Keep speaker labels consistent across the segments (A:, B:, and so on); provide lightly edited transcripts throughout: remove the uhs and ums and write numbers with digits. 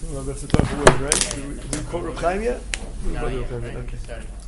A: That's the tough word, right? Do you quote Reb Chaim yet?
B: No, yeah, right?
A: Okay.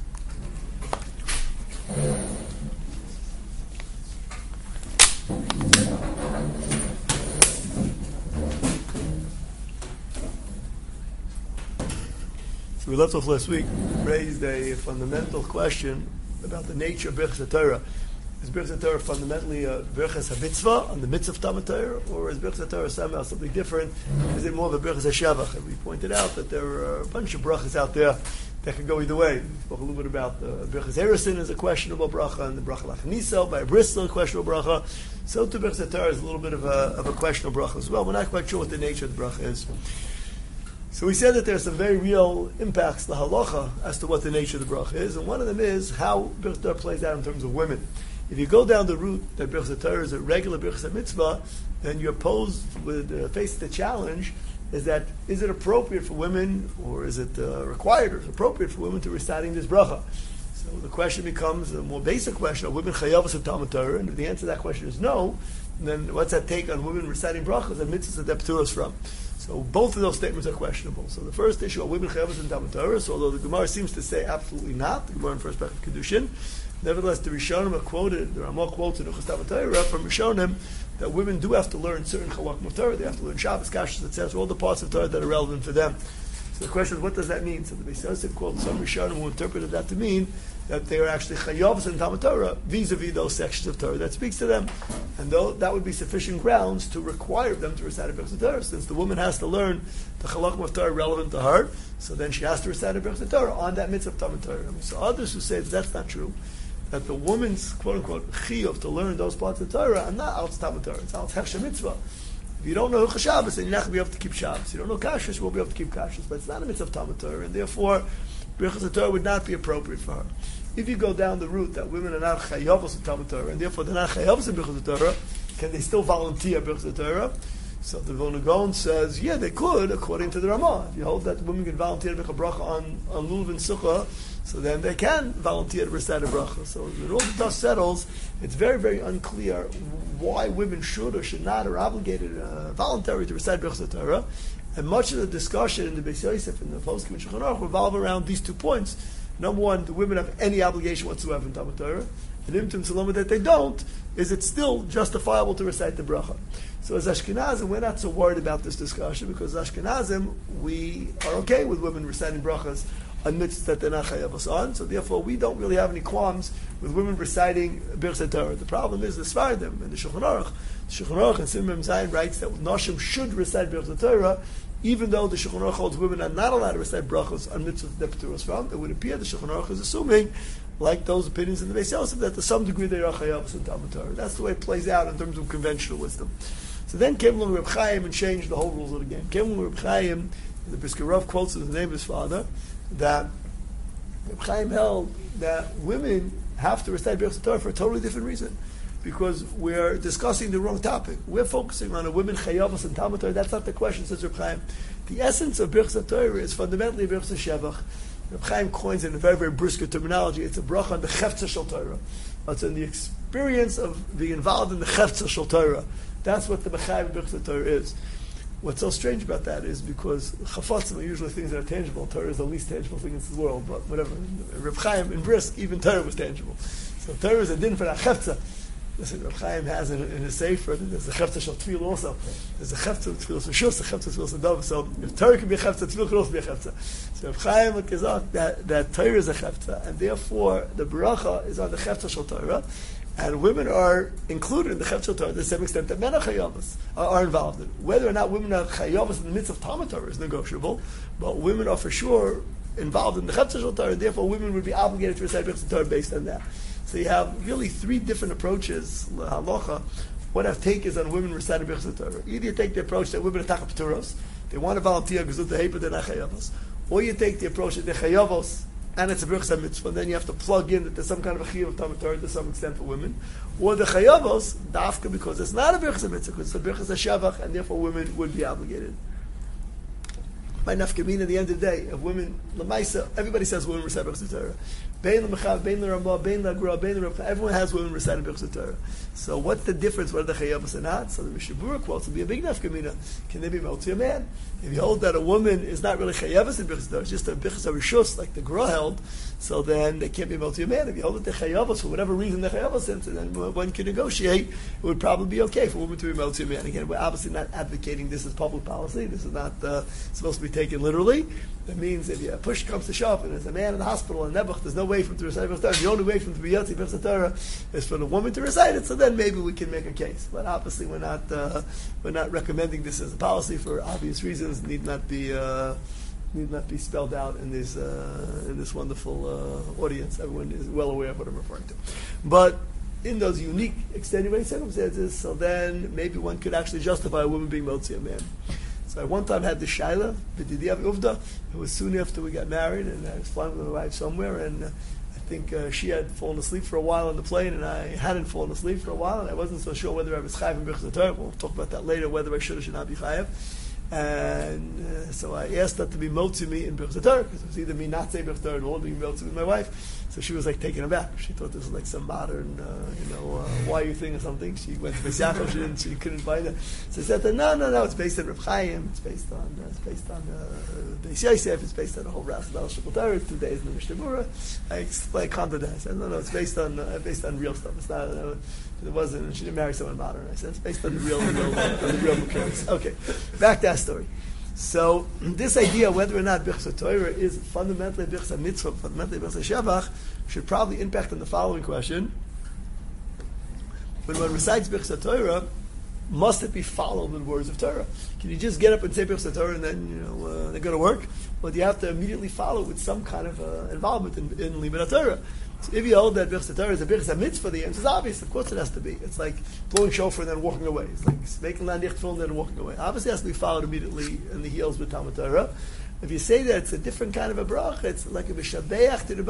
A: So we left off last week, raised a fundamental question about the nature of Birchas Torah. Is Birchas Torah fundamentally a Birchas HaMitzvah on the mitzvah of Talmud Torah, or is Birchas Torah somehow something different? Is it more of a Birchas HaShavach? And we pointed out that there are a bunch of brachas out there that can go either way. We spoke a little bit about Birchas Erusin is a questionable bracha, and the bracha Lachniso by Bristol a questionable bracha. So too Birchas Torah is a little bit of a questionable bracha as well. We're not quite sure what the nature of the bracha is. So we said that there's some very real impacts, the halacha, as to what the nature of the bracha is, and one of them is how Birchas Torah plays out in terms of women. If you go down the route that Birchas Torah is a regular Birchas Mitzvah, then you're posed with faced the challenge: is it appropriate for women, or is it required, or is it appropriate for women to reciting this bracha? So the question becomes a more basic question: are women chayavos in Talmud Torah? And if the answer to that question is no, then what's that take on women reciting brachas and mitzvahs that they're pturos from? So both of those statements are questionable. So the first issue: are women chayavos in Talmud Torah? So although the Gemara seems to say absolutely not, the Gemara in first parak of Kedushin. Nevertheless, the Rishonim are quoted, the Ramah quotes in Uchas Talmud Torah from Rishonim that women do have to learn certain halakim of Torah. They have to learn Shabbos, Kashrus, etc., all the parts of Torah that are relevant for them. So the question is, what does that mean? So the Beis Yosef quotes some Rishonim who interpreted that to mean that they are actually chayavos in Talmud Torah vis-a-vis those sections of Torah that speaks to them. And though that would be sufficient grounds to require them to recite a Birchas Torah, since the woman has to learn the halakim of Torah relevant to her, so then she has to recite a Birchas Torah on that mitzvah of Talmud Torah. So others who say that that's not true, that the woman's quote-unquote chiyuv to learn those parts of Torah are not out Talmud Torah, it's out Hechsher Mitzvah. If you don't know Hilchos Shabbos, then you're not going to be able to keep Shabbos. You don't know Kashrus, you won't be able to keep Kashrus. But it's not a mitzvah of Talmud Torah, and therefore, Birchas Torah would not be appropriate for her. If you go down the route that women are not chayavos in Talmud Torah, and therefore they're not chayavos in Birchas Torah, can they still volunteer Birchas Torah? So the Vilna Gaon says, yeah, they could, according to the Ramah. If you hold that women can volunteer to make a bracha on Lulav and Sukkah, so then they can volunteer to recite a bracha. So when all the dust settles, it's very, very unclear why women should or should not, or obligated, voluntary to recite Birchas Torah. And much of the discussion in the Beis Yosef and the Poskim and Shulchan Aruch revolve around these 2 points. Number one, do women have any obligation whatsoever in Talmud Torah? And imtim saloma that they don't, is it still justifiable to recite the bracha? So as Ashkenazim, we're not so worried about this discussion, because as Ashkenazim, we are okay with women reciting brachas on mitzvahs that they're not chayavos on. So therefore, we don't really have any qualms with women reciting Birchas Torah. The problem is the Sfardim and the Shulchan Aruch. The Shulchan Aruch and Simon Zayin writes that Nashim should recite Birchas Torah, even though the Shulchan Aruch holds women are not allowed to recite brachos on mitzvahs that they're pturos from. It would appear the Shulchan Aruch is assuming, like those opinions in the Beis Yosef, that to some degree they are chayavos in Talmud Torah. That's the way it plays out in terms of conventional wisdom. So then came along Reb Chaim and changed the whole rules of the game. Came along Reb Chaim, the Brisker Rav quotes in the name of his father, that Reb Chaim held that women have to recite Birchas Torah for a totally different reason. Because we're discussing the wrong topic. We're focusing on a women chayavos and Talmud Torah. That's not the question, says Reb Chaim. The essence of Birchas Torah is fundamentally Birchas Shevach. Reb Chaim coins in a very, very brisker terminology. It's a bracha on the Chefza Shel Torah. It's in the experience of being involved in the Chefza Shel Torah. That's what the B'chai Birchas Torah is. What's so strange about that is because chafatzim are usually things that are tangible. Torah is the least tangible thing in this world, but whatever. Reb Chaim in Brisk, even Torah was tangible. So Torah is a din for that chefza. Listen, Reb Chaim has in his sefer, there's a chefza shel tefillah also. There's a chefza tefillah shus, a chefza tefillah dov. So if Torah can be a chefza, tefillah can also be a chefza. So Reb Chaim would gesagt that Torah is a chefza, and therefore the bracha is on the chefza shel Torah. And women are included in the Chefza Torah to the same extent that men are chayavos, are involved in. Whether or not women are chayavos in the midst of Talmud Torah is negotiable, but women are for sure involved in the Chefza Torah, and therefore women would be obligated to recite Birchas Torah based on that. So you have really 3 different approaches, halacha. What I take is on women reciting Birchas Torah. Either you take the approach that women are tachap pturos, they want to volunteer because of the hate, but they're not chayavos. Or you take the approach that they're chayavos, and it's a Birchas Mitzvah, and then you have to plug in that there's some kind of a chiyuv of Talmud Torah to some extent for women. Or the chayavos, dafka, because it's not a Birchas Mitzvah, because it's a Birchas Shavach, and therefore women would be obligated. By nafkamin, at the end of the day, of women, lamaisa, everybody says women recite Birchas Torah. Bein l'mechav, bein l'ramah, bein l'agra, bein l'rabcha, everyone has women reciting Birchas Torah. So what's the difference whether the chayavos or not? So the Mishabura quotes would be a big nafkamina. Can they be melt to a man? If you hold that a woman is not really chayavas in Birchas Torah, it's just a Birchas Rishus, like the Gra held, so then they can't be able to a man. If you hold it to chayavas, for whatever reason the chayavas in, then one can negotiate, it would probably be okay for a woman to be able to a man. Again, we're obviously not advocating this as public policy. This is not supposed to be taken literally. That means if push comes to shove and there's a man in the hospital in Nebuch, there's no way for him to recite Birchas Torah. The only way for him to be Yotzi Birchas Torah is for the woman to recite it, so then maybe we can make a case. But obviously we're not recommending this as a policy for obvious reasons. Need not be spelled out in this wonderful audience. Everyone is well aware of what I'm referring to. But in those unique extenuating circumstances, so then maybe one could actually justify a woman being motzi a man. So I one time had the shaila, b'didiav uvda. It was soon after we got married, and I was flying with my wife somewhere, and I think she had fallen asleep for a while on the plane, and I hadn't fallen asleep for a while, and I wasn't so sure whether I was chayav in Birchas Torah. We'll talk about that later, whether I should or should not be chayav. And so I asked her to be motzi me in Birchas Torah, because it was either me not saying Birchas Torah or being motzi with my wife. So she was like taken aback. She thought this was like some modern, why you thing or something. She went to Beis Yaakov, she couldn't find it. So I said to her, no, it's based on Reb Chaim, it's based on Beis Yosef, it's based on the whole Rasul Shulchan Torah, it's 2 days in the Mishnah Berurah. I explained contradicted. I said, no, it's based on real stuff. It's not. It wasn't. And she didn't marry someone modern. I said it's based on the real materials. Okay, back to that story. So this idea, whether or not Birchas Torah is fundamentally Birchas Mitzvah, fundamentally Birchas Shavach, should probably impact on the following question: when one recites Birchas Torah, must it be followed with words of Torah? Can you just get up and say Birchas Torah and then they go to work, or do you have to immediately follow with some kind of involvement in Limud Torah? So if you hold that Birchas Torah is a Birchas Mitzvah, the answer is obvious. Of course, it has to be. It's like blowing shofar and then walking away. It's like making landicht full and then walking away. Obviously, it has to be followed immediately in the heels with Talmud Torah. If you say that it's a different kind of a bracha, it's like a mishabeach to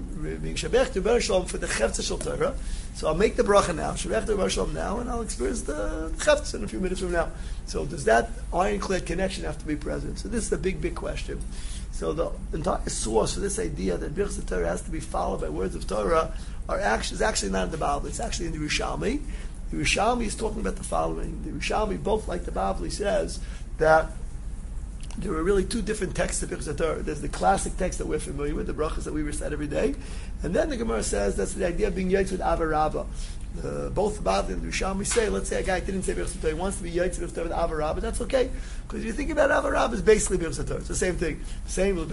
A: the Shalom for the chefza shel Torah. So I'll make the bracha now, shabeach to the Shalom now, and I'll experience the chefza in a few minutes from now. So does that ironclad connection have to be present? So this is the big question. So the entire source for this idea that Birchas Torah has to be followed by words of Torah is actually not in the Bible. It's actually in the Rishalmi. The Rishalmi is talking about the following. The Rishalmi, both like the Bible, says that there are really two different texts of Birchas Torah. There's the classic text that we're familiar with, the brachas that we recite every day, and then the Gemara says that's the idea of being yaitz with Ava Rabbah. Both the Bible and the Rishalmi say, let's say a guy didn't say Birchas Torah, he wants to be yaitz with Ava Rabbah, that's okay. Because if you think about Ava Rabbah, it's basically Birchas Torah. It's the same thing. Same, it's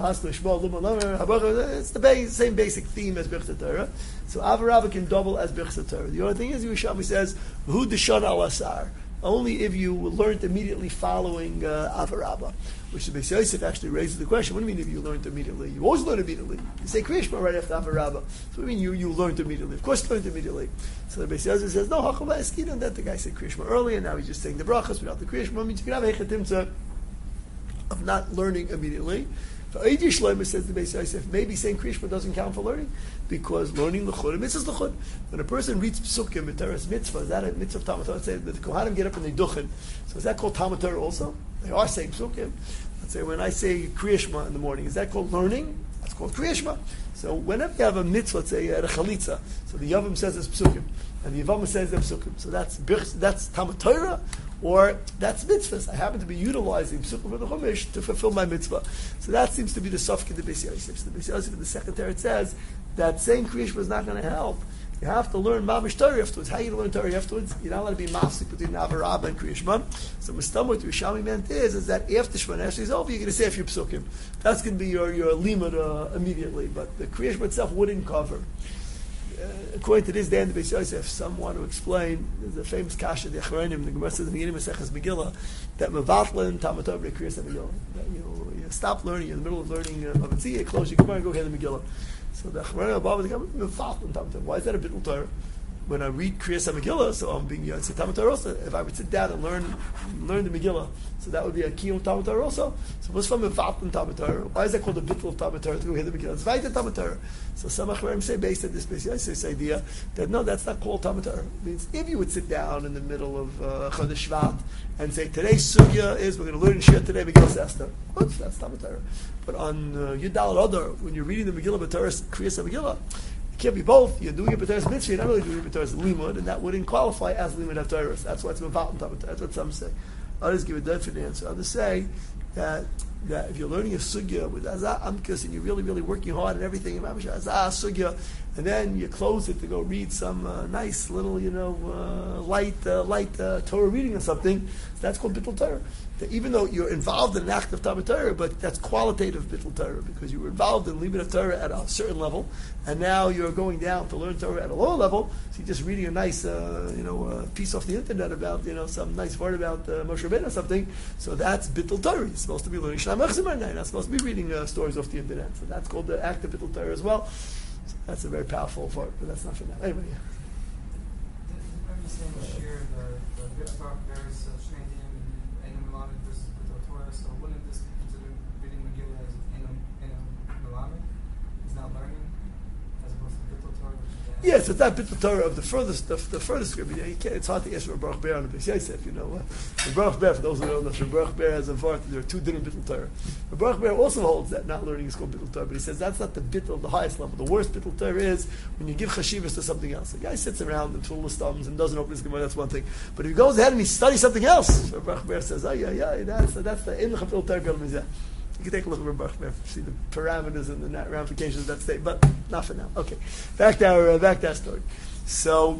A: the same basic theme as Birchas Torah. So Ava Rabbah can double as Birchas Torah. The only thing is, the Rishalmi says, Hu Deshana al Asar. Only if you learned immediately following Ava Rabbah, which the Beis Yosef actually raises the question: what do you mean if you learned immediately? You always learn immediately. You say Kriya Shema right after Ava Rabbah. So what do you mean you learned immediately? Of course you learned immediately. So the Beis Yosef says, no, Hachal Va'eskid, and that the guy said Kriya Shema early, and now he's just saying the brachas without the Kriya Shema. Means you can have a hechatimtza of not learning immediately. For Eidi Shlomo, says the Beis Yosef, maybe saying Kriya Shema doesn't count for learning, because learning l'chud, mitzvah's l'chud. When a person reads psukim, b'teres mitzvah, is that a mitzvah of Talmud Torah? Let's say that the Kohanim get up and they duchen. So is that called Talmud Torah also? They are saying psukim. Let's say when I say Kriya Shema in the morning, is that called learning? That's called Kriya Shema. So whenever you have a mitzvah, let's say at a chalitza, so the Yavam says it's psukim, and the Yavam says it's psukim. So that's Talmud Torah, or that's mitzvahs. I happen to be utilizing psukim of the Chumash to fulfill my mitzvah. So that seems to be the safek of the Beis Yosef. So the Beis Yosef in the second teretz says that saying Kriya Shema is not going to help. You have to learn Mamish Torah afterwards. How you learn Torah afterwards? You're not allowed to be mafsik between Ava Rabbah and Kriya Shema. So Mustam, what the Rishalmi meant is that after Shema Esrei is over, you're going to say a few psukim. That's going to be your limud immediately. But the Kriya Shema itself wouldn't cover. According to this, day in the Beis Yosef, some want to explain, there's a famous kasha, the Achronim, the Gemara says in the beginning of Maseches Megillah, that mevatlin Talmud Torah Kriyas Megillah. That you stop learning, you're in the middle of learning Bava you close your Gemara and go get the Megillah. So the Achronim above the Gemara, mevatlin Talmud Torah. Why is that a bittul Torah? When I read Kriyas Megillah, so I'm being Yotzei Talmud Torah also. If I would sit down and learn the Megillah, so that would be a kiyum Talmud Torah also. So what's from mevatlin Talmud Torah? Why is that called a bittul of Talmud Torah to go hear the Megillah? It's Vayta Talmud Torah. So some Achronim say, based on this this idea, that no, that's not called Talmud Torah. It means if you would sit down in the middle of Chodesh Shvat and say, today's sugya is we're going to learn Shir today Megillah Esther. Oops, that's Talmud Torah. But on Yudal Adar, when you're reading the Megillah B'Torah Kriyas Megillah, it can't be both. You're doing it b'Torah's mitzvah. You're not really doing it b'Torah's limud, and that wouldn't qualify as limud HaTorah. That's why it's mevatlin Talmud Torah. That's what some say. Others give a different answer. Others say that if you're learning a sugya with azah amkas and you're really, really working hard and everything, azah sugya, and then you close it to go read some nice little, light Torah reading or something, so that's called bittul Torah. That even though you're involved in an act of Talmud Torah, but that's qualitative bittul Torah, because you were involved in limud of Torah at a certain level, and now you're going down to learn Torah at a lower level, so you're just reading a nice, piece off the internet about, some nice word about Moshe Rabbeinu or something, so that's bittul Torah. You're supposed to be learning Shlach Mechzimah, you're not supposed to be reading stories off the internet, so that's called the act of bittul Torah as well. So that's a very powerful part, but that's not for now. Anyway, yeah.
B: I'm just saying share the bit about various Shneidim and Einam Melamed versus B'tul Torah, so wouldn't this be considered reading Megillah as Einam Melamed? He's not learning, as opposed to B'tul Torah?
A: Yes, it's not bittul Torah of the furthest script. It's hard to ask for Baruch Ber on the Beis Yosef, Baruch Ber, for those who don't know, Baruch Ber has a vart, there are two different bittul Torah. Baruch Ber also holds that not learning is called bittul Torah, but he says that's not the bittul, the highest level. The worst bittul Torah is when you give chashivas to something else. The guy sits around and twiddles his thumbs and doesn't open his Gemara, that's one thing. But if he goes ahead and he studies something else, so Baruch Ber says, that's the in bittul Torah gal mizeh. You can take a look at Baruch Ber, see the parameters and the ramifications of that state, but not for now. Okay, back to our story. So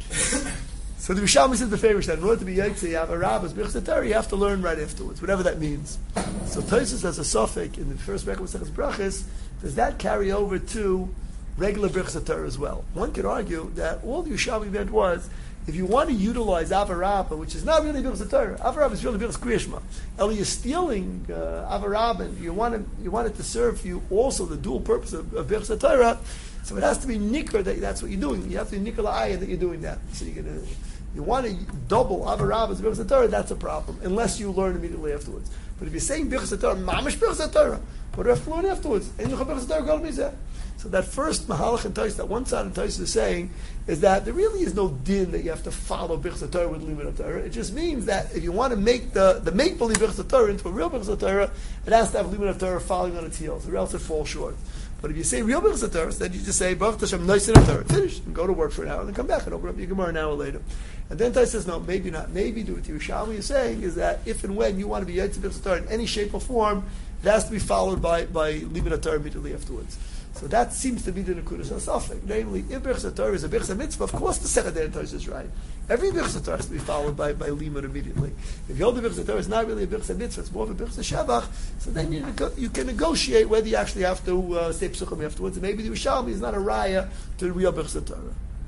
A: the Rishonim says the famous that in order to be Yotze, you have a Rabbis, Birchas Torah, you have to learn right afterwards, whatever that means. So Tosfos has a suffix in the first Rekkah Maseches Brachos. Does that carry over to regular Birchas Torah as well? One could argue that all the Yerushalmi meant was, if you want to utilize Avarabba, which is not really Birchas Torah, Avarabba is really Birchas Kriyashma. Eli, you're stealing Avarabba, and you want it to serve you also the dual purpose of Birchas Torah. So it has to be nikr that's what you're doing. You have to be nikr la'ayin that you're doing that. So you want to double Avarabba's Birchas Torah, that's a problem, unless you learn immediately afterwards. But if you're saying Birchas Torah, mamish Birchas Torah, what do I have to learn afterwards? So that first mahalach and Tosfos, that one side of Tosfos is saying, is that there really is no din that you have to follow Birchas Torah with limud Torah. It just means that if you want to make the make-believe Birchas Torah into a real Birchas Torah, it has to have limud Torah following on its heels, or else it falls short. But if you say real Birchas Torah, then you just say Baruch Hashem Noisen Torah, finish, and go to work for an hour, and then come back and open up your Gemara an hour later. And then Tosfos says, no, maybe not. Maybe do what Yerushalmi is saying is that if and when you want to be Yotze Birchas Torah in any shape or form, it has to be followed by limud Torah immediately afterwards. So that seems to be the Nekudas HaSafek. Namely, if Birchas Torah is a Birchas Mitzvah, of course the Second Day of Tosfos is right. Every Birchas Torah has to be followed by limud immediately. If you hold the Birchas Torah is not really a Birchas Mitzvah, it's more of a Birchas Shabach, so then you can negotiate whether you actually have to say Psuchim afterwards, and maybe the Yerushalmi is not a raya to the real Birchas Torah.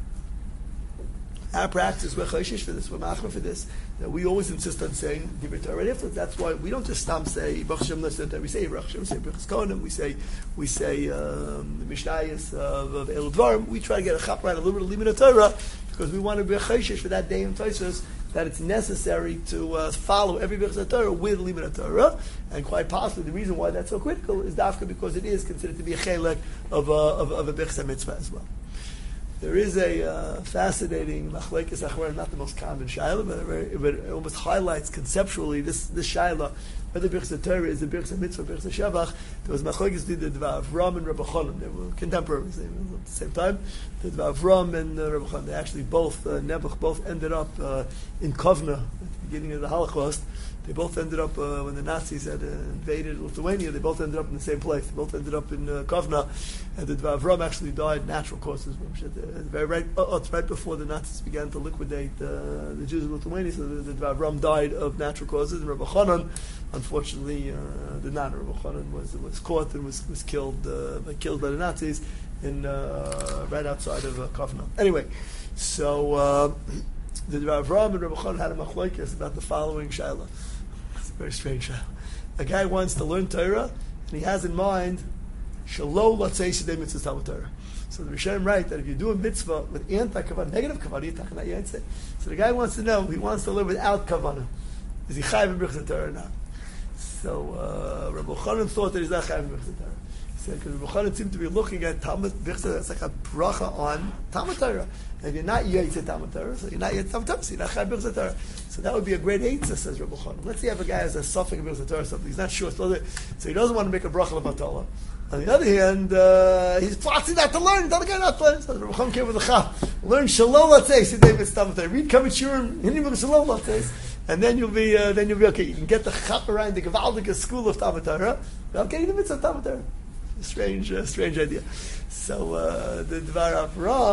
A: Our practice, we're chayshish for this, we're machmer for this, that we always insist on saying Divrei Torah right afterwards. That's why we don't just say Baruch Hashem Noisen Torah. We say Baruch Hashem, we say Birchas Kohanim, we say the Mishnayos of Elu Dvarim. We try to get a chap right, a little bit of limud Torah, because we want to be chayshish for that day in Tosfos, that it's necessary to follow every Birchas Torah with limud Torah, and quite possibly the reason why that's so critical is dafka because it is considered to be a chelek of a Birchas Mitzvah as well. There is a fascinating machlekes achronim, not the most common shaila, but it almost highlights conceptually this shaila, whether Birchas Torah is a Birchas Mitzvah, Birchas Shabach. There was machlekes the Dvar Avram and Rabbi Chonim. They were contemporaries at the same time. The Dvar Avram and Rabbi Chonim. They actually both Nebuch both ended up in Kovna at the beginning of the Holocaust. They both ended up, when the Nazis had invaded Lithuania, they both ended up in the same place. They both ended up in Kovna, and the Dvar Avram actually died natural causes. It's right before the Nazis began to liquidate the Jews of Lithuania, so the Dvar Avram died of natural causes, and Rabbi Chanan, unfortunately, did not. Rabbi Chanan was caught and was killed by the Nazis right outside of Kovna. Anyway, so the Dvar Avram and Rabbi Chanan had a machlokes about the following shaila. It's a very strange shaila. A guy wants to learn Torah, and he has in mind Shalom Latzei Sidei Mitzvah Talmud Torah. So the Rishonim write that if you do a mitzvah with anti-kavanah, negative kavanah, you're talking about yaitse. So the guy wants to know, he wants to live without kavanah. Is he chayiv in Birchas Torah or not? So Rabbi Chanan thought that he's not chayiv in Birchas Torah. He said, because Rabbi Chanan seemed to be looking at Talmud Birchas, it's like a bracha on Talmud Torah. And if you're not yaitse Talmud Torah, so you're not yaitse Talmud Torah, so you're not chayiv Birchas Torah. So that would be a great eitzah, says Rabbi Chanan. Let's say you have a guy who has a suffix of Birchas Torah or something, he's not sure, so he doesn't want to make a bracha levatala. On the other hand, he's plotting not to learn. The other guy not to learn. So the Rebbe came with a chap. Learn Shalom Latzei. Sidei Mitzvah Talmud Torah. Read Kavod Shurim. Hinimim Shalom Latzei. and then you'll be okay. You can get the chap around the Gewaldige school of Talmud Torah without getting the mitzvah of Talmud Torah. Strange idea. So the Dvar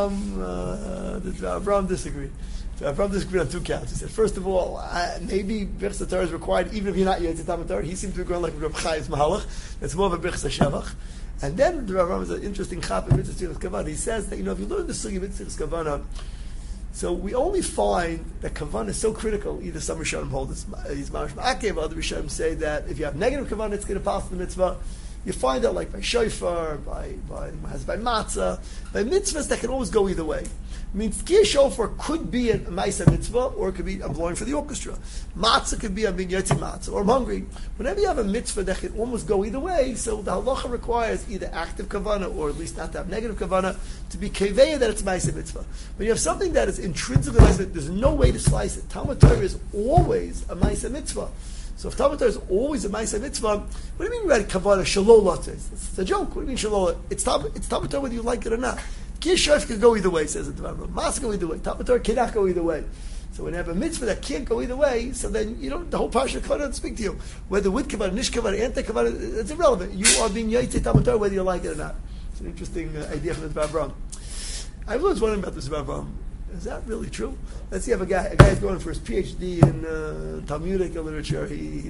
A: Avram disagreed. Avram disagreed on two counts. He said, first of all, maybe Birchas Torah is required even if you're not Yotzei Talmud Torah. He seemed to be going like Reb Chaim's Mahalach. It's more of a Birchas Shevach. And then the Avram is an interesting chap in Mitzvah Tzirus Kavanah. He says that, if you learn the Sugi Mitzvah Tzirus Kavanah, so we only find that Kavanah is so critical. Either some Rishonim hold this, he's Marash Ma'akev, other Rishonim say that if you have negative Kavanah, it's going to pass the mitzvah. You find out like by shofar, by matzah, by mitzvahs that can always go either way. I mean, Tkiyah shofar could be a Maisa mitzvah, or it could be I'm blowing for the orchestra. Matzah could be I'm being Yotzi matzah, or I'm hungry. Whenever you have a mitzvah that can almost go either way, so the halacha requires either active kavanah, or at least not to have negative kavanah, to be keveya that it's Maisa mitzvah. When you have something that is intrinsically Maisa, there's no way to slice it. Talmud Torah is always a Maisa mitzvah. So if Talmud Torah is always a Maisa mitzvah, what do you mean by kavanah shalol? It's a joke. What do you mean shalol? It's Talmud Torah whether you like it or not. Kiyah can go either way, says the Dvar Avram. Mas go either way. Talmud Torah cannot go either way. So when you have a mitzvah that can't go either way, so then the whole parsha of Kavanah doesn't speak to you. Whether with Kavanah, Nish Kavanah, Anti Kavanah, it's irrelevant. You are being Yotzei Talmud Torah whether you like it or not. It's an interesting idea from the Dvar Avram. I've always wondered about this Dvar Avram. Is that really true? Let's see, a guy's going for his PhD in Talmudic literature.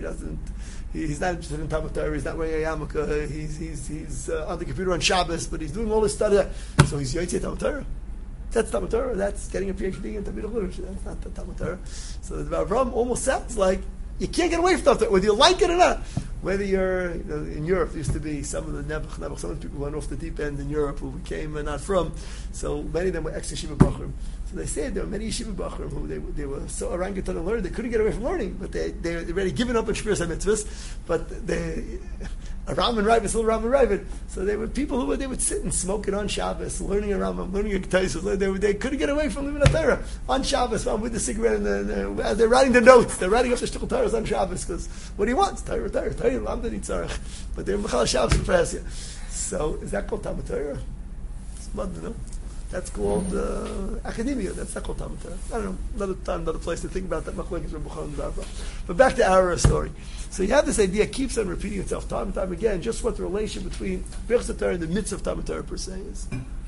A: He's not interested in Talmud Torah. He's not wearing a yarmulke. He's on the computer on Shabbos, but he's doing all this study. So he's Yotzei Talmud Torah. That's Talmud Torah. That's getting a PhD in Talmudic literature. That's not the Talmud Torah. So the Avram almost sounds like you can't get away from Talmud Torah, whether you like it or not. Whether you're in Europe, there used to be some of the Nebuch, some of the people went off the deep end in Europe who became not from. So many of them were ex-yeshiva bachrim. So they say there were many yeshiva bachrim who they were so orangutan and learned they couldn't get away from learning, but they already given up on Shmiras HaMitzvahs. But a Rambam Ravid, still Rambam Ravid. So they were people who they would sit and smoke it on Shabbos, learning a Rambam, learning a Ketaisus. They couldn't get away from living a Torah on Shabbos. With the cigarette and as they're writing the notes, they're writing up the shtickle Torahs on Shabbos because what do you want? Torah, Lamda Nitzarech. But they're Mechal Shabbos and Prasya. So is that called Talmud Torah? It's mud, no? That's called academia. That's not called Talmud Torah. I don't know. Another time, another place to think about that. But back to our story. So you have this idea, keeps on repeating itself time and time again, just what the relation between Birchas Torah and the mitzvah of Talmud Torah per se is.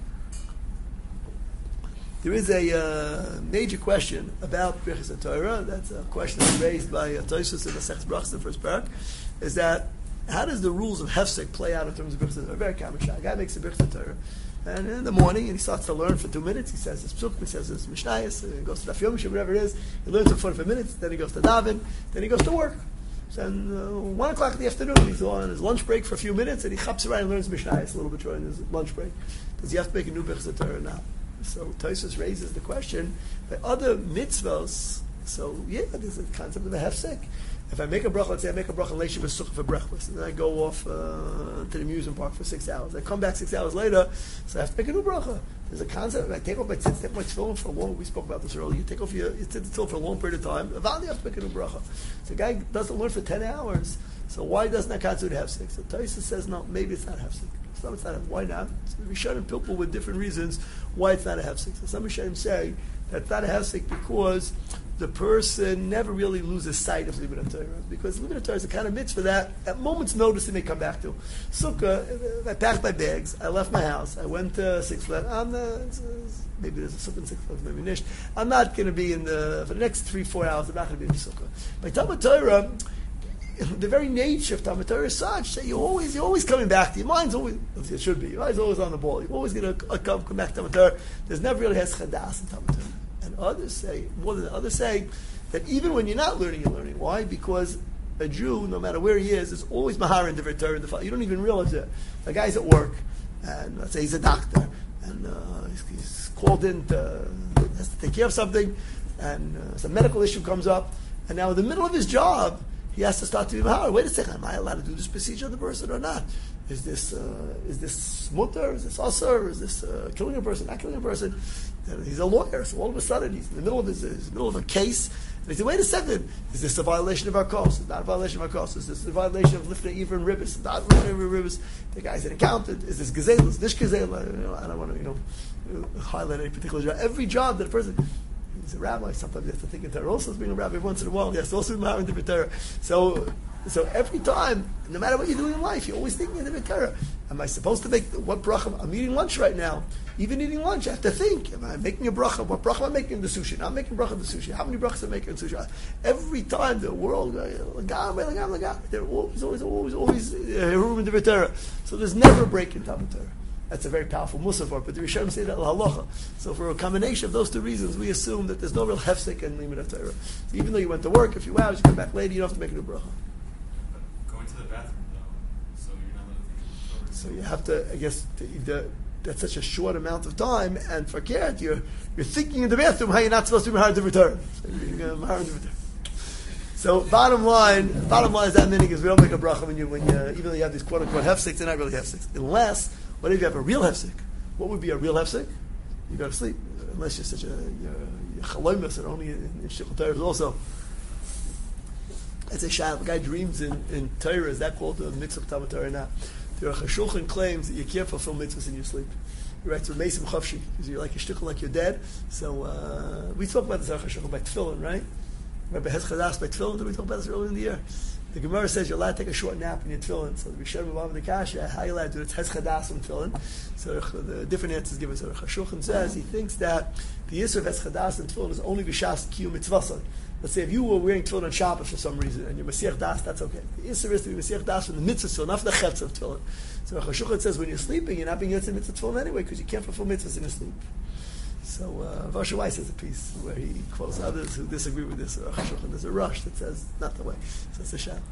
A: There is a major question about Birchas Torah. That's a question that's raised by Tosfos in the Masechtas Brachos, the first parak, is that how does the rules of Hefsek play out in terms of Birchas Torah? Very common shot. A guy makes a Birchas Torah, and in the morning, and he starts to learn for 2 minutes. He says his psukim, he says his mishnayos, he goes to Daf Yomi, whatever it is. He learns for 45 minutes, then he goes to daven, then he goes to work. So then 1 o'clock in the afternoon, he's on his lunch break for a few minutes, and he chaps around and learns mishnayos a little bit during his lunch break. Does he have to make a new Birchas Torah now? So Tosfos raises the question, by other mitzvahs, so yeah, there's a concept of a hefsek. If I make a bracha, let's say I make a bracha leisha v'sukkah for breakfast, and then I go off to the amusement park for 6 hours. I come back 6 hours later, so I have to make a new bracha. There's a concept. I take off my tzitz, take my tefillin for a long. We spoke about this earlier. You take off your tefillin for a long period of time. Eventually, you have to make a new bracha. So the guy doesn't learn for 10 hours. So why doesn't that constitute hefsek? So Tosfos says no, maybe it's not hefsek. Some it's not. Why not? So Rishonim people with different reasons why it's not a hefsek. So some Rishonim say that it's not a hefsek because the person never really loses sight of Limud Torah, because Limud Torah is the kind of mitzvah that at moment's notice they may come back to. Sukkah, I packed my bags, I left my house, I went to Six Flags. Maybe there's a sukkah in Six Flags, maybe nish. I'm not going to be for the next 3-4 hours. I'm not going to be in the sukkah. By Talmud Torah, the very nature of Talmud Torah is such that you're always coming back to your mind's always. It should be. Your mind's always on the ball. You're always going to come back to Talmud Torah. There's never really has chadas in Talmud Torah. And others say, more than others say, that even when you're not learning, you're learning. Why? Because a Jew, no matter where he is always mahar in the Torah. You don't even realize it. A guy's at work, and let's say he's a doctor, and he's called in has to take care of something, and some medical issue comes up, and now in the middle of his job, he has to start to be mahar. Wait a second, am I allowed to do this procedure on the person or not? Is this mutter? Is this asur? Is this killing a person? Not killing a person? And he's a lawyer, so all of a sudden he's in the middle of a case, and he said, "Wait a second, is this a violation of our costs? It's not a violation of our costs. Is this a violation of lifnei iver and ribbis? It's not lifnei iver and ribbis. The guy's an accountant. Is this gazelle? Is this gazelle? I don't want to highlight any particular job. Every job that a person, he's a rabbi. Sometimes he has to think in Torah. Also, as being a rabbi once in a while, he has to also be married to Torah. So every time, no matter what you're doing in life, you're always thinking in the Torah. Am I supposed to make what bracha? I'm eating lunch right now. Even eating lunch, I have to think. Am I making a bracha? What bracha am I making in the sushi? Now I'm making bracha in the sushi. How many brachas am I making in sushi? Every time the world, they're always herum in the Torah. So there's never a break in Talmud Torah. That's a very powerful musaf, but the Rishonim say that halacha. So for a combination of those two reasons, we assume that there's no real hefsek in limud of Torah. So even though you went to work a few hours, you come back later, you don't have to make a new bracha.
C: Going to the bathroom though, so you're not allowed to.
A: So you have to, I guess, that's such a short amount of time, and for Keret, you're thinking in the bathroom how you're not supposed to be married to return. So bottom line is that meaning is we don't make a bracha when you even though you have these quote unquote hefseks, they're not really hefseks. Unless, what if you have a real hefsek? What would be a real hefsek? You go to sleep. Unless you're such a chaloimus, and only in Shechut Torah also. That's a shayla. The guy dreams in Torah. Is that called a mix of Talmud Torah or not? The Aruch HaShulchan claims that you can't fulfill mitzvahs in your sleep. He writes with Mesim Chavshi, because you're like a shtickle, like you're dead. So we talk about this Aruch HaShulchan by tefillin, right? Rabbi Hezchadas by tefillin. Did we talk about this earlier in the year? The Gemara says you're allowed to take a short nap in your tefillin. So the Rishonim of the Kasha, how you allowed to do it? It's Hezchadas and tefillin. So the different answers given. So Aruch HaShulchan says he thinks that the Yisr of Hezchadas and tefillin is only b'shas kiyum mitzvah. Let's say if you were wearing tefillin on Shabbat for some reason and you're Mesiach Das, that's okay. The Yisr is to be Mesiach Das from the mitzvah tefillin, not from the chetz of tefillin. So Aruch HaShulchan says when you're sleeping, you're not being yotzei mitzvah tefillin anyway because you can't fulfill mitzvahs in your sleep. So Varsha Weiss has a piece where he quotes others who disagree with this. Aruch HaShulchan, there's a rush that says not the way. So it's a sham.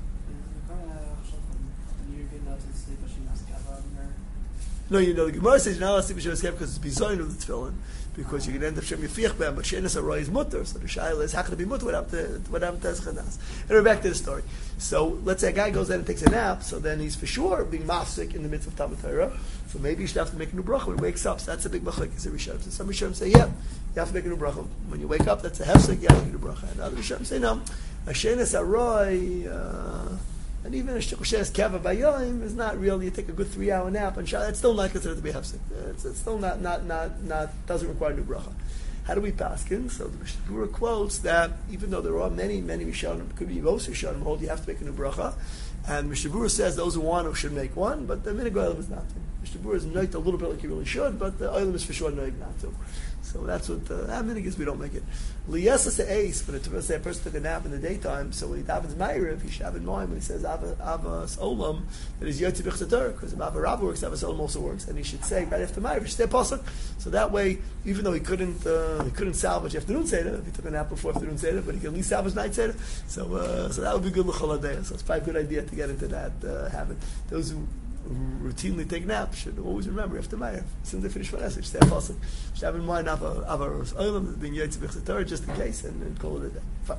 A: No, the Gemara says you're not allowed to sleep with Shenas Kev because it's bizoyin of the tefillin, because you can end up shem yafiach b'hem, but Shenas Haroy is mutter, so the shayla is how can it be mutter without Hezchadas? And we're back to the story. So let's say a guy goes in and takes a nap, so then he's for sure being mafsik in the midst of Talmud Torah, so maybe you should have to make a new bracha when he wakes up. So that's a big machlekes in Rishonim. So some Rishonim say, yeah, you have to make a new bracha. When you wake up, that's a hefsek, you have to make a new bracha. And other Rishonim say, no, a Shenas Haroy, and even a Shenas Keva Bayoim is not real. You take a good 3-hour nap, and it's still not considered to be hefsek. It's still not doesn't require a new bracha. How do we paskin? So the Mishnah Berurah quotes that even though there are many Rishonim, could be most Rishonim hold you have to make a new bracha, and Mishnah Berurah says those who want to should make one, but the minhag oilam is not to. Mishnah Berurah is noit a little bit like you really should, but the oilam is for sure noit not to. So that's what that minhag is. We don't make it. Liyasas ace, but let's say a person took a nap in the daytime, so when he davens ma'ariv, he should have in mind when he says avas olam that he's yotzi b'chsat Torah, because if Ava Rabba works, avas olam also works, and he should say right after ma'ariv, he should say pasuk. So that way, even though he couldn't salvage afternoon seder, if he took a nap before afternoon seder, but he can at least salvage night seder. So that would be good l'chol hadei. So it's probably a good idea to get into that habit. Those who routinely take naps should always remember after Ma'ariv, as soon as they finish one message, stay apostle. Should have in mind Ava Olam being Yotzi B'chsat Torah just in case, and call it a day. Fine.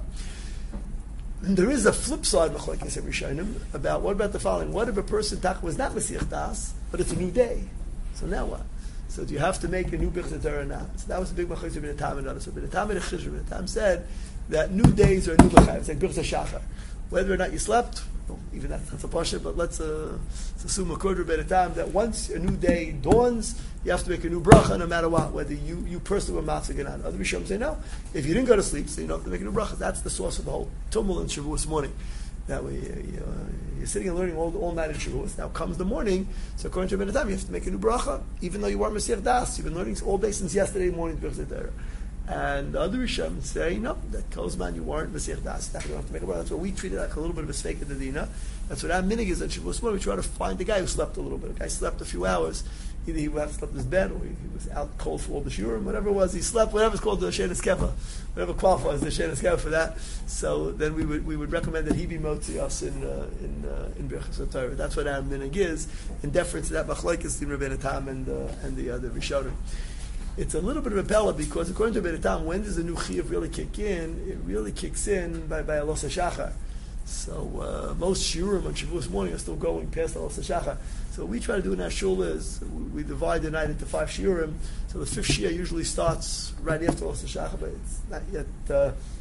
A: And there is a flip side machlekes in Rishonim about what about the following: what if a person was not Mesiach Das, but it's a new day? So now what? So do you have to make a new B'chsat Torah or not? So that was a big machlekes in the Tam and others. So the Tam and the Chizr, the Tam said that new days are new b'chayim. It's like B'chsat Shachar. Whether or not you slept, even that's a pasha, but let's assume a quarter bit of time that once a new day dawns, you have to make a new bracha no matter what, whether you personally were matzig or not. Other Rishonim say no. If you didn't go to sleep, so you don't have to make a new bracha. That's the source of the whole tumult in Shavuos morning. That way you're sitting and learning all night in Shavuos. Now comes the morning, so according to Rabbeinu Tam, you have to make a new bracha, even though you weren't Mesiach Das. You've been learning all day since yesterday morning. And the other Rishonim say, no, that Kozman, you weren't Mesiach Das. You don't have to make a bracha. That's what we treat it like a little bit of a sveika dedina. That's what our minhag is at Shavuos morning. We try to find the guy who slept a little bit. A guy slept a few hours. Either he slept in his bed, or he was out cold for all the shiurim, whatever it was. He slept, whatever's called the Shenas Kefa, whatever qualifies the Shenas Kefa for that. So then we would recommend that he be motzi us in Birchas Torah. That's what our minhag is, in deference to that machlokes in Rabbeinu Tam and the other Rishonim. It's a little bit of a pella because according to Rabbeinu Tam, when does the new chiyuv really kick in? It really kicks in by Alos HaShachar. So most shiurim on Shavuos morning are still going past Alos HaShachar. So what we try to do in our shul is we divide the night into 5 shiurim. So the 5th shiur usually starts right after Alos HaShachar, but it's not yet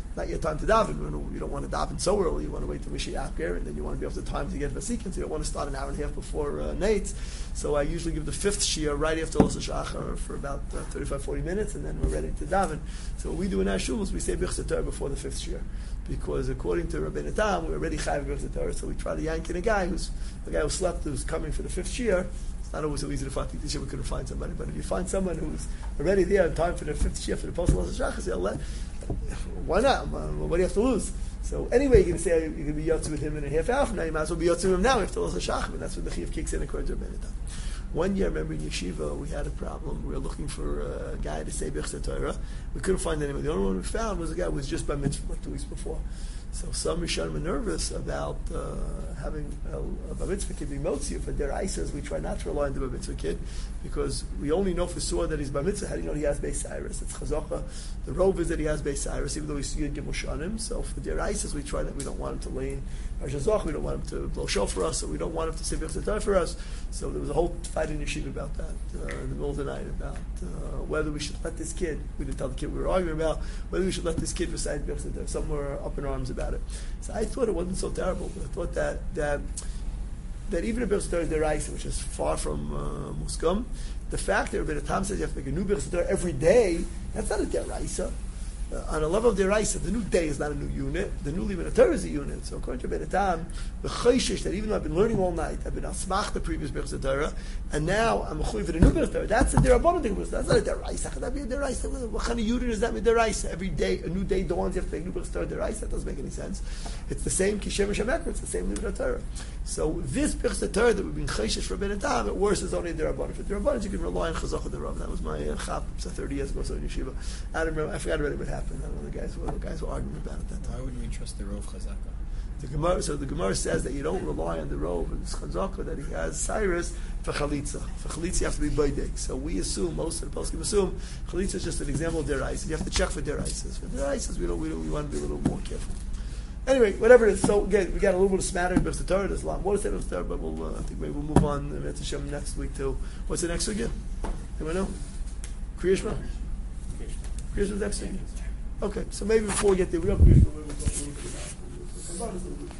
A: not yet time to daven. You don't want to daven so early. You want to wait till Mashiach here, and then you want to be able to time to get Vasikin. So you don't want to start an hour and a half before Nates. So I usually give the fifth shir right after Los Shachar for about 35-40 minutes, and then we're ready to daven. So what we do in our shul is we say Birchas Torah before the fifth shir, because according to Rabbeinu Tam, we're already chayav Birchas Torah. So we try to yank in a guy who slept, who's coming for the fifth shir. It's not always so easy to find. This year we couldn't find somebody, but if you find someone who's already there in time for the fifth shir for the post Los Shachar, why not? What do you have to lose? So anyway, you're going to say you're going to be yotzi with him in a half hour from now. You might as well be yotzi with him now after Los Shachar, and that's when the chiyuv kicks in according to Rabbeinu Tam. One year, I remember in yeshiva, we had a problem. We were looking for a guy to say Birchas Torah. We couldn't find anyone. The only one we found was a guy who was just by mitzvah like 2 weeks before. So some Rishonim were nervous about having a bar mitzvah kid be motzi for their ices. We try not to rely on the bar mitzvah kid because we only know for sure that he's bar mitzvah. How do you know he has Beis Cyrus? It's chazaka. The rove is that he has Beis Cyrus, even though he's Yud Gimel Shanim. So for their ices, we try that we don't want him to lay in Arshazach. We don't want him to blow shofar for us. So we don't want him to say Birchas Torah for us. So there was a whole fight in yeshiva about that in the middle of the night about whether we should let this kid. We didn't tell the kid we were arguing about whether we should let this kid recite Birchas Torah. Some were up in arms about it. So I thought it wasn't so terrible, but I thought that even a Birchas Torah deraisa, which is far from muskam, the fact that Rabbeinu Tam says you have to make a new Birchas Torah every day, that's not a deraisa. On a level of deraisa, the new day is not a new unit. The new Liban Torah is a unit. So according to Rabbeinu Tam, the chayshish that even though I've been learning all night, I've been asmach the previous Birchas Torah, and now I'm a chuy for the new Birchas Torah. That's a derabbanan thing. That's not a deraisa. How can that be a deraisa? What kind of unit is that with deraisa? Every day, a new day dawns. You have to make a new Birchas Torah deraisa. That doesn't make any sense. It's the same kishem shemeker. It's the same Liban Torah. So this Birchas Torah that we've been chayshish for Rabbeinu Tam, at worst is only a derabbanan. For derabbanan, you can rely on chazach of the Rav. That was my chap 30 years ago. So in yeshiva, I don't remember. I forgot already what happened. I don't know the guys were arguing about it that time.
D: Why wouldn't we trust the Rov Chazaka?
A: The Gemara says that you don't rely on the Rov and Chazaka that he has Cyrus for Chalitza. For Chalitza you have to be Baidek. So we assume, most of the poskim assume, Chalitza is just an example of their ices. You have to check for their ices. For their ices, we want to be a little more careful. Anyway, whatever it is. So again, we got a little bit of smattering of the Torah. There's a lot more to say about the Torah, but I think maybe we'll move on next week to what's the next week again? Anyone know? Kriya Shema? Kriya Shema next week. Okay, so maybe before we get there, we don't.